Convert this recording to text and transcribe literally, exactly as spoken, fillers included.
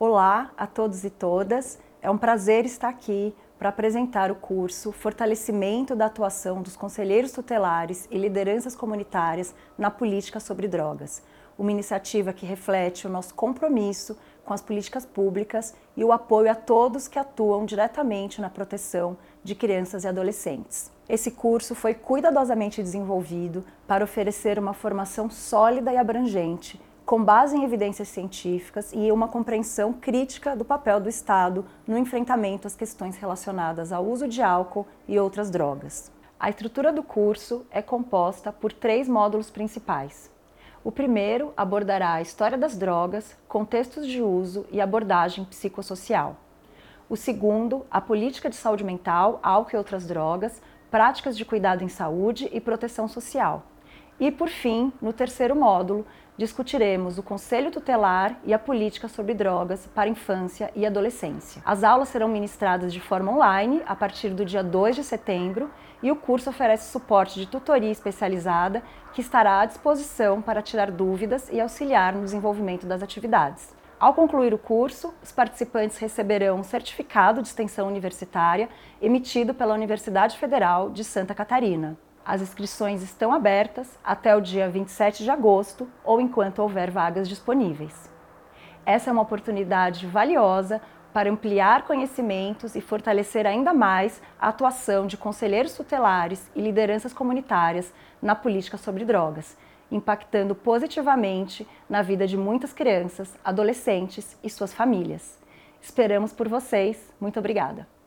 Olá a todos e todas, é um prazer estar aqui para apresentar o curso Fortalecimento da Atuação dos Conselheiros Tutelares e Lideranças Comunitárias na Política sobre Drogas, uma iniciativa que reflete o nosso compromisso com as políticas públicas e o apoio a todos que atuam diretamente na proteção de crianças e adolescentes. Esse curso foi cuidadosamente desenvolvido para oferecer uma formação sólida e abrangente, com base em evidências científicas e uma compreensão crítica do papel do Estado no enfrentamento às questões relacionadas ao uso de álcool e outras drogas. A estrutura do curso é composta por três módulos principais. O primeiro abordará a história das drogas, contextos de uso e abordagem psicossocial. O segundo, a política de saúde mental, álcool e outras drogas, práticas de cuidado em saúde e proteção social. E, por fim, no terceiro módulo, discutiremos o Conselho Tutelar e a política sobre drogas para a infância e adolescência. As aulas serão ministradas de forma online a partir do dia dois de setembro e o curso oferece suporte de tutoria especializada que estará à disposição para tirar dúvidas e auxiliar no desenvolvimento das atividades. Ao concluir o curso, os participantes receberão um certificado de extensão universitária emitido pela Universidade Federal de Santa Catarina. As inscrições estão abertas até o dia vinte e sete de agosto ou enquanto houver vagas disponíveis. Essa é uma oportunidade valiosa para ampliar conhecimentos e fortalecer ainda mais a atuação de conselheiros tutelares e lideranças comunitárias na política sobre drogas, impactando positivamente na vida de muitas crianças, adolescentes e suas famílias. Esperamos por vocês. Muito obrigada!